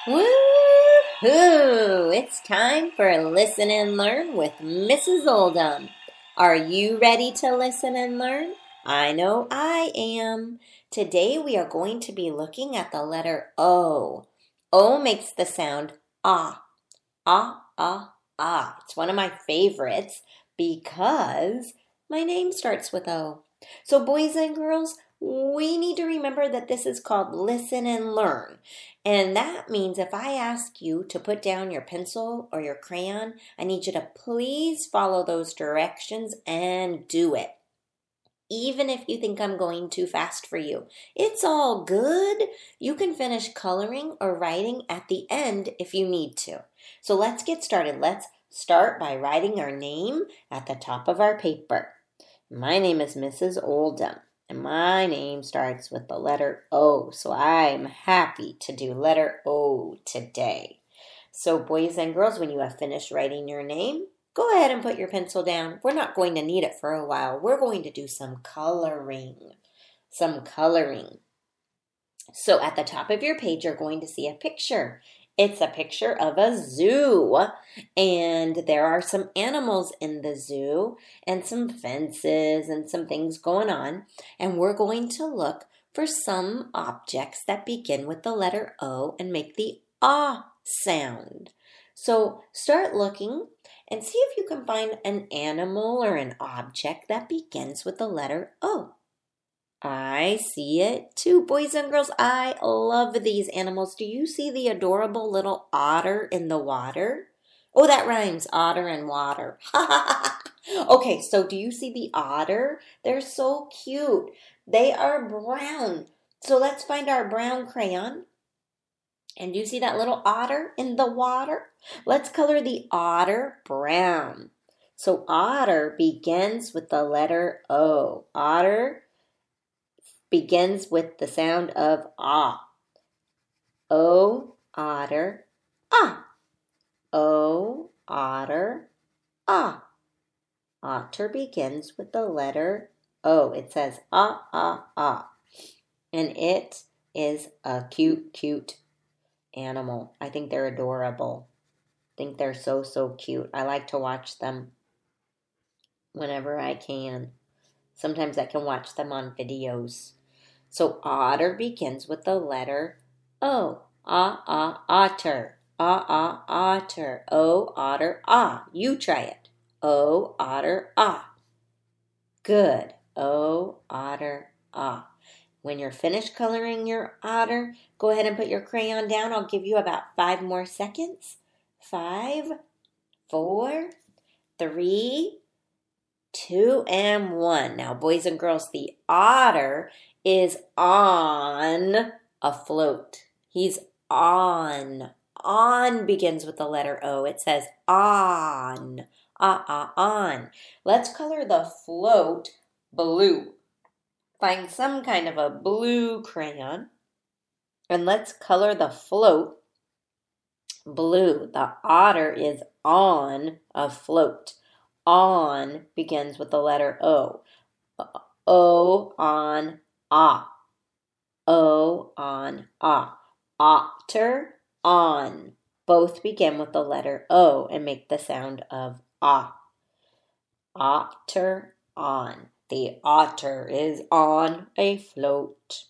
Woo-hoo! It's time for Listen and Learn with Mrs. Oldham. Are you ready to listen and learn? I know I am. Today we are going to be looking at the letter O. O makes the sound ah, ah, ah, ah. It's one of my favorites because my name starts with O. So boys and girls, we need to remember that this is called listen and learn. And that means if I ask you to put down your pencil or your crayon, I need you to please follow those directions and do it. Even if you think I'm going too fast for you, it's all good. You can finish coloring or writing at the end if you need to. So let's get started. Let's start by writing our name at the top of our paper. My name is Mrs. Oldham, and my name starts with the letter O, so I'm happy to do letter O today. So boys and girls, when you have finished writing your name, go ahead and put your pencil down. We're not going to need it for a while. We're going to do some coloring. So at the top of your page, you're going to see a picture. It's a picture of a zoo, and there are some animals in the zoo and some fences and some things going on, and we're going to look for some objects that begin with the letter O and make the ah sound. So start looking and see if you can find an animal or an object that begins with the letter O. I see it too, boys and girls. I love these animals. Do you see the adorable little otter in the water? Oh, that rhymes, otter and water. Okay, so do you see the otter? They're so cute. They are brown. So let's find our brown crayon. And do you see that little otter in the water? Let's color the otter brown. So otter begins with the letter O. Otter begins with the sound of ah. O, otter, ah. O, otter, ah. Otter begins with the letter O. It says ah, ah, ah. And it is a cute, cute animal. I think they're adorable. I think they're so, so cute. I like to watch them whenever I can. Sometimes I can watch them on videos. So otter begins with the letter O. Ah, ah, otter. Ah, ah, otter. O, otter, ah. You try it. O, otter, ah. Good. O, otter, ah. When you're finished coloring your otter, go ahead and put your crayon down. I'll give you about 5 more seconds. 5, 4, 3, 2, and 1. Now, boys and girls, the otter is on a float. He's on. On begins with the letter O. It says on. On. Let's color the float blue. Find some kind of a blue crayon. And let's color the float blue. The otter is on a float. On begins with the letter O. O on ah. O on ah. Otter on. Both begin with the letter O and make the sound of ah. Otter on. The otter is on a float.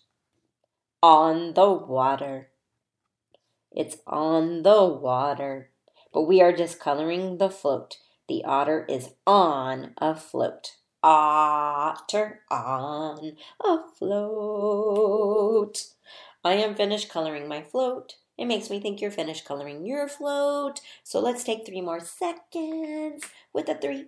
On the water. It's on the water. But we are just coloring the float. The otter is on a float. Otter on a float. I am finished coloring my float. It makes me think you're finished coloring your float. So let's take 3 more seconds with a 3,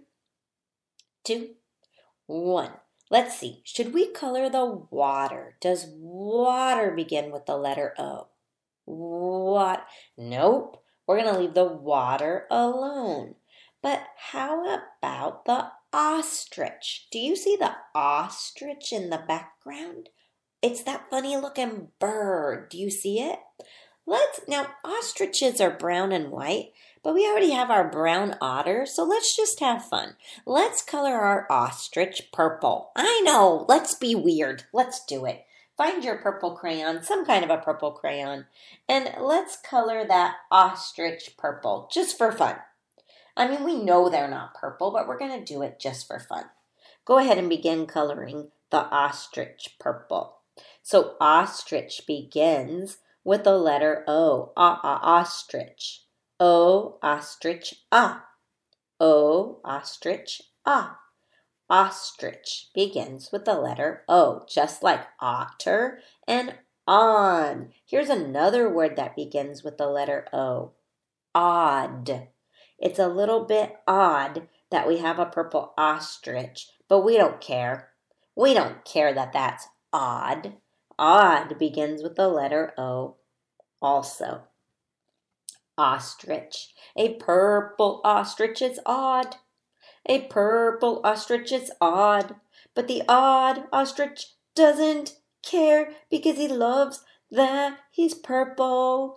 2, 1. Let's see. Should we color the water? Does water begin with the letter O? What? Nope. We're going to leave the water alone. But how about the ostrich? Do you see the ostrich in the background? It's that funny looking bird. Do you see it? Now, ostriches are brown and white, but we already have our brown otter, so let's just have fun. Let's color our ostrich purple. I know, let's be weird. Let's do it. Find your purple crayon, some kind of a purple crayon, and let's color that ostrich purple, just for fun. I mean, we know they're not purple, but we're going to do it just for fun. Go ahead and begin coloring the ostrich purple. So ostrich begins with the letter O. Ostrich. O, ostrich, ah. O, ostrich, ah. Ostrich begins with the letter O, just like otter and on. Here's another word that begins with the letter O. Odd. It's a little bit odd that we have a purple ostrich, but we don't care. We don't care that that's odd. Odd begins with the letter O also. Ostrich. A purple ostrich is odd. A purple ostrich is odd, but the odd ostrich doesn't care because he loves that he's purple.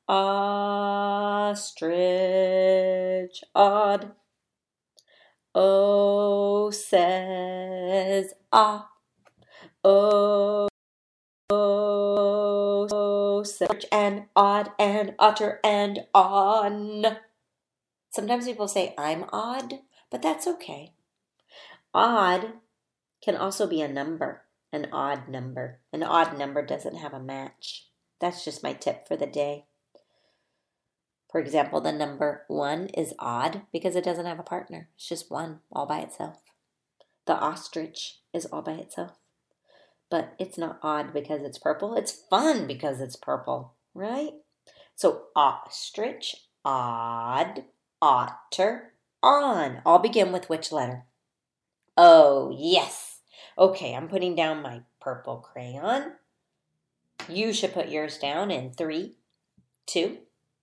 Ostrich, odd. O says ah. O says and odd and otter and on. Sometimes people say I'm odd, but that's okay. Odd can also be a number, an odd number. An odd number doesn't have a match. That's just my tip for the day. For example, the number 1 is odd because it doesn't have a partner. It's just 1 all by itself. The ostrich is all by itself. But it's not odd because it's purple. It's fun because it's purple, right? So ostrich, odd, otter, on. All begin with which letter? Oh, yes. Okay, I'm putting down my purple crayon. You should put yours down in 3, 2,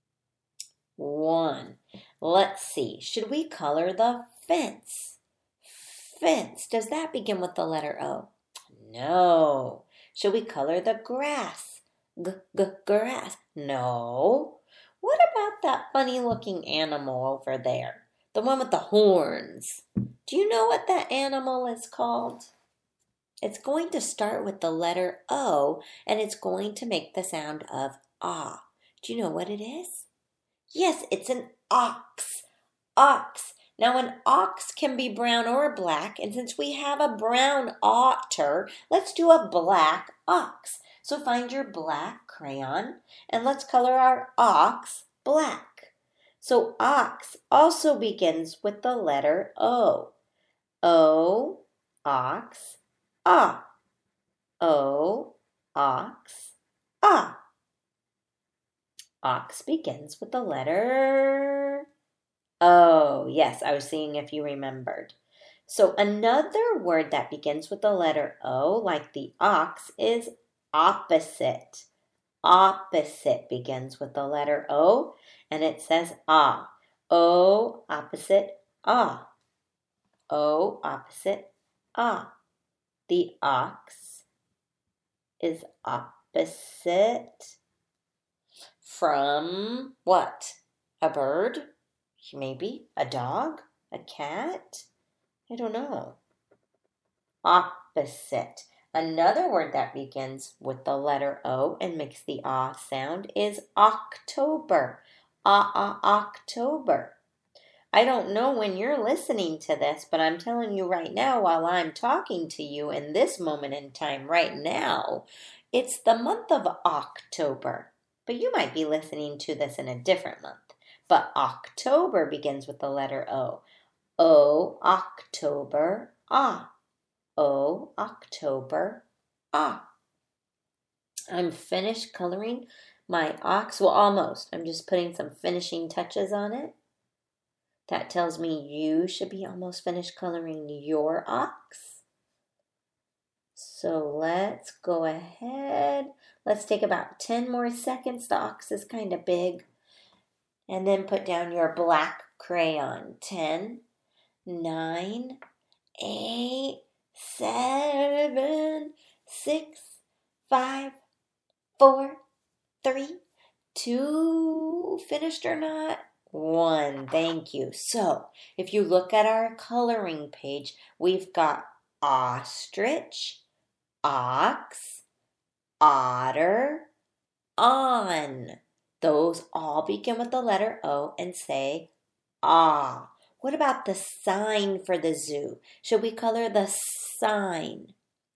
1. Let's see. Should we color the fence? Fence. Does that begin with the letter O? No. Should we color the grass? Grass. No. What about that funny looking animal over there? The one with the horns. Do you know what that animal is called? It's going to start with the letter O, and it's going to make the sound of ah. Do you know what it is? Yes, it's an ox. Ox. Now, an ox can be brown or black, and since we have a brown otter, let's do a black ox. So find your black crayon, and let's color our ox black. So ox also begins with the letter O. O, ox, ah. O, ox, ah. Ox begins with the letter O. Yes, I was seeing if you remembered. So another word that begins with the letter O, like the ox, is opposite. Opposite begins with the letter O, and it says ah. O, opposite, ah. O, opposite, ah. The ox is opposite from what? A bird? Maybe a dog? A cat? I don't know. Opposite. Another word that begins with the letter O and makes the ah sound is October. October. I don't know when you're listening to this, but I'm telling you right now while I'm talking to you in this moment in time right now, it's the month of October. But you might be listening to this in a different month. But October begins with the letter O. O, October, ah. O, October, ah. I'm finished coloring my ox. Well, almost. I'm just putting some finishing touches on it. That tells me you should be almost finished coloring your ox. So let's go ahead. Let's take about 10 more seconds. The ox is kind of big. And then put down your black crayon. 10, 9, 8, 7, 6, 5, 4, 3, 2, finished or not? 1. Thank you. So, if you look at our coloring page, we've got ostrich, ox, otter, on. Those all begin with the letter O and say ah. What about the sign for the zoo? Should we color the sign?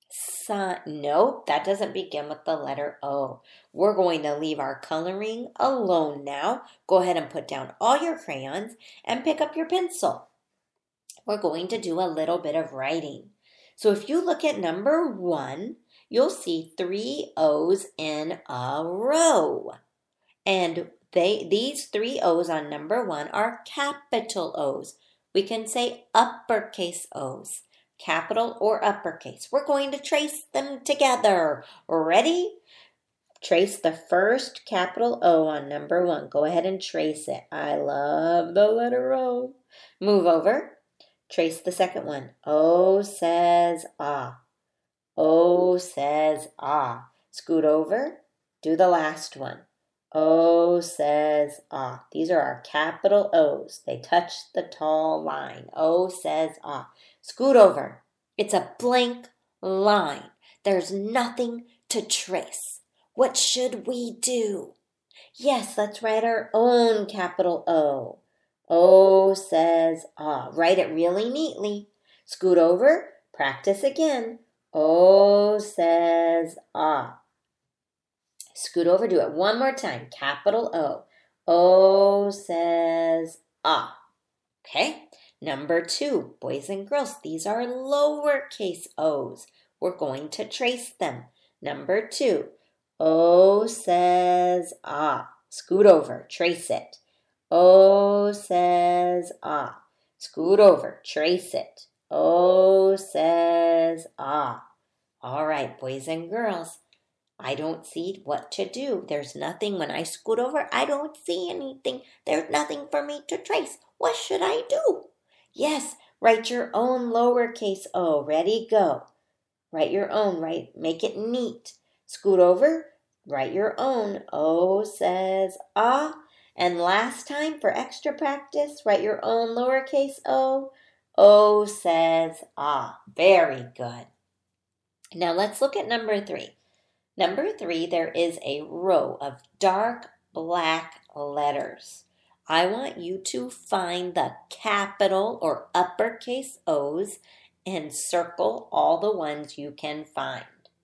Nope, that doesn't begin with the letter O. We're going to leave our coloring alone now. Go ahead and put down all your crayons and pick up your pencil. We're going to do a little bit of writing. So if you look at number 1, you'll see 3 O's in a row. And these 3 O's on number 1 are capital O's. We can say uppercase O's, capital or uppercase. We're going to trace them together. Ready? Trace the first capital O on number 1. Go ahead and trace it. I love the letter O. Move over. Trace the second one. O says ah. O says ah. Scoot over. Do the last one. O says ah. These are our capital O's. They touch the tall line. O says ah. Scoot over. It's a blank line. There's nothing to trace. What should we do? Yes, let's write our own capital O. O says ah. Write it really neatly. Scoot over. Practice again. O says ah. Scoot over. Do it one more time. Capital O. O says ah. Okay. Number 2, boys and girls. These are lowercase O's. We're going to trace them. Number 2. O says ah. Scoot over. Trace it. O says ah. Scoot over. Trace it. O says ah. All right, boys and girls. I don't see what to do. There's nothing. When I scoot over, I don't see anything. There's nothing for me to trace. What should I do? Yes, write your own lowercase O. Ready, go. Write your own. Make it neat. Scoot over. Write your own. O says ah. And last time, for extra practice, write your own lowercase o. O says ah. Very good. Now let's look at number 3. Number 3, there is a row of dark black letters. I want you to find the capital or uppercase O's and circle all the ones you can find.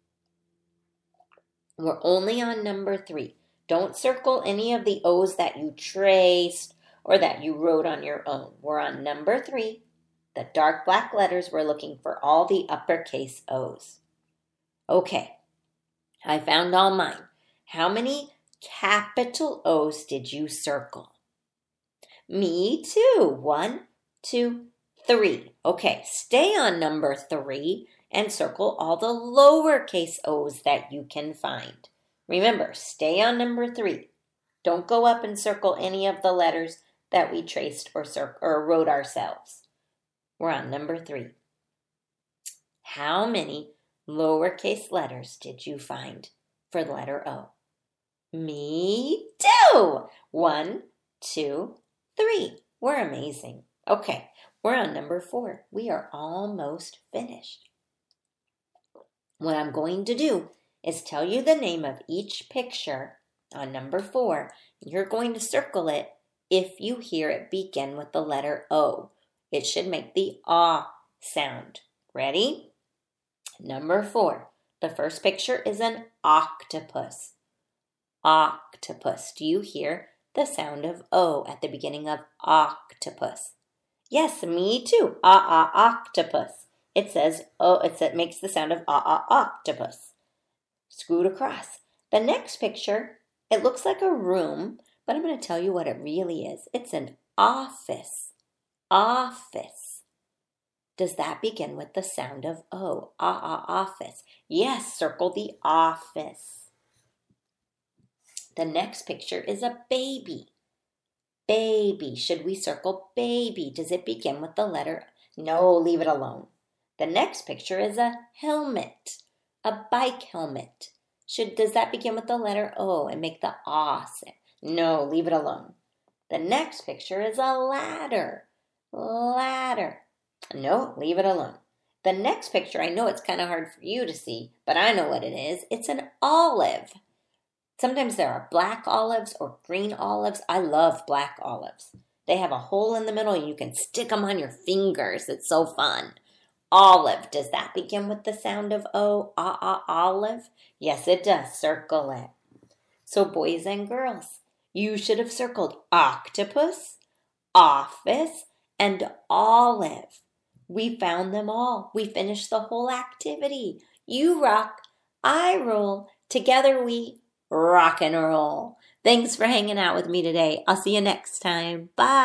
We're only on number 3. Don't circle any of the O's that you traced or that you wrote on your own. We're on number 3. The dark black letters, we're looking for all the uppercase O's. Okay, I found all mine. How many capital O's did you circle? Me too. 1, 2, 3. Okay, stay on number 3 and circle all the lowercase O's that you can find. Remember, stay on number 3. Don't go up and circle any of the letters that we traced or wrote ourselves. We're on number 3. How many lowercase letters did you find for the letter O? Me too. 1, 2, 3. We're amazing. Okay, we're on number 4. We are almost finished. What I'm going to do is tell you the name of each picture on number 4. You're going to circle it if you hear it begin with the letter O. It should make the ah sound. Ready? Number 4. The first picture is an octopus. Octopus. Do you hear the sound of O at the beginning of octopus? Yes, me too. Octopus. It says oh, it makes the sound of octopus. Scoot across. The next picture, it looks like a room, but I'm going to tell you what it really is. It's an office. Office. Does that begin with the sound of O? Office. Yes, circle the office. The next picture is a baby. Baby. Should we circle baby? Does it begin with the letter? No, leave it alone. The next picture is a helmet. A bike helmet. Does that begin with the letter O and make the ah sound? No, leave it alone. The next picture is a ladder. Ladder. No, leave it alone. The next picture, I know it's kind of hard for you to see, but I know what it is. It's an olive. Sometimes there are black olives or green olives. I love black olives. They have a hole in the middle and you can stick them on your fingers. It's so fun. Olive. Does that begin with the sound of O? Olive? Yes, it does. Circle it. So boys and girls, you should have circled octopus, office, and olive. We found them all. We finished the whole activity. You rock, I roll. Together we rock and roll. Thanks for hanging out with me today. I'll see you next time. Bye.